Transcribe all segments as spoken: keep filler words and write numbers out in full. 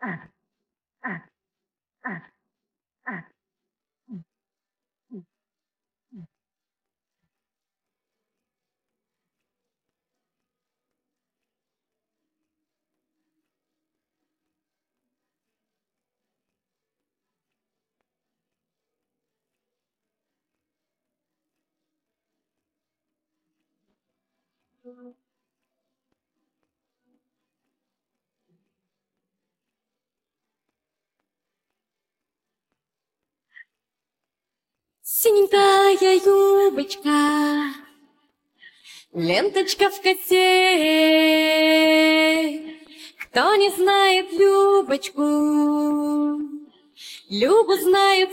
Синенькая юбочка, ленточка в косе. Кто не знает Любочку, Любу знают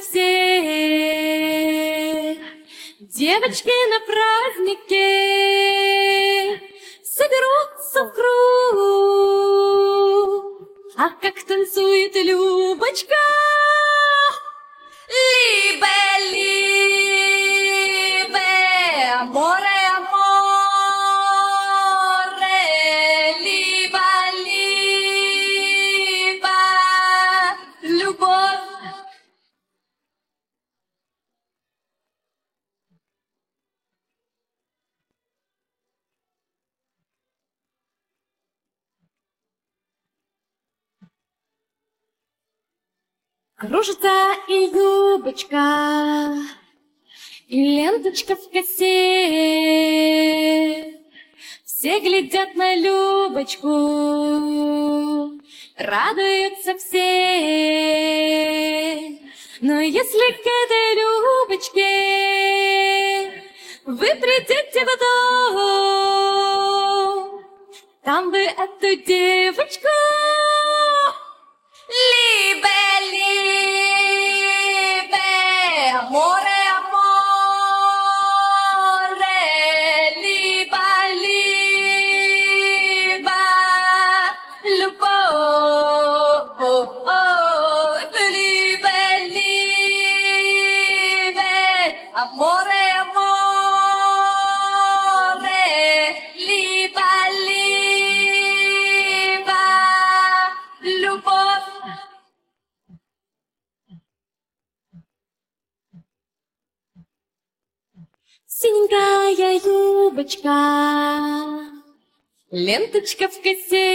все. Девочки на празднике соберутся в круг. А как танцует Любочка! Либе, либе, аморе, аморе, либо, либо, любовь. Кружится и юбочка, и ленточка в косе. Все глядят на Любочку, радуются все. Но если к этой Любочке вы придете в дом, там вы эту девочку либе, либе, аморе, аморе, либо, либо, любовь, либе, либе, аморе, аморе, либо, либо, любовь. Синенькая юбочка, ленточка в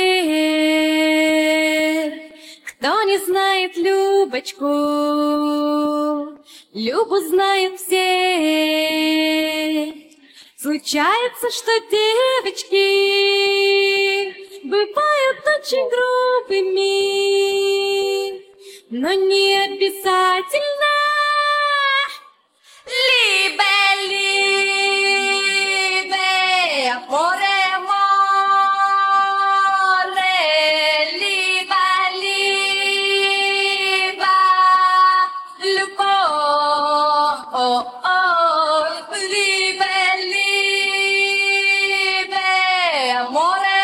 косе. Кто не знает Любочку, Любу знают все. Случается, что девочки бывают очень грубыми, но не обязательно. Либе, либе, аморе, аморе, либо, либо, любовь, либе, либе, аморе,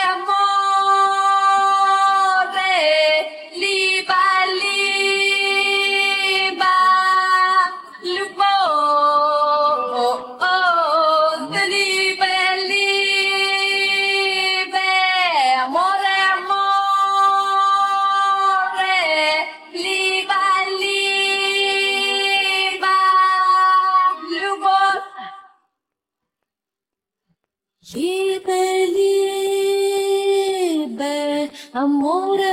аморе, либо, либо, любовь. Либе, либе, аморе,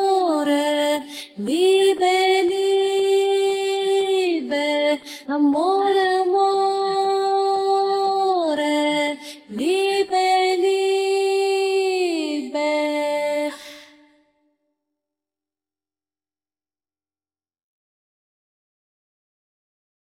аморе, либе, либе, аморе.